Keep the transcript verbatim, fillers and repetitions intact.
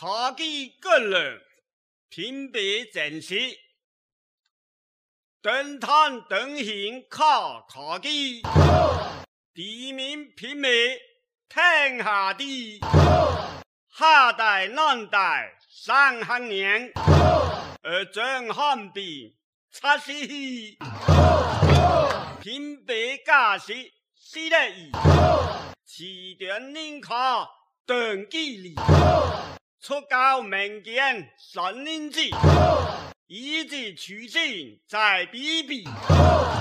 科技个人评别正式，登坛登行考科技，地名评别天下地，下代南代三行年，而真汉笔七十喜，评别假释四得意，起点领考登记里。出教民间三年制，一直取经在比比。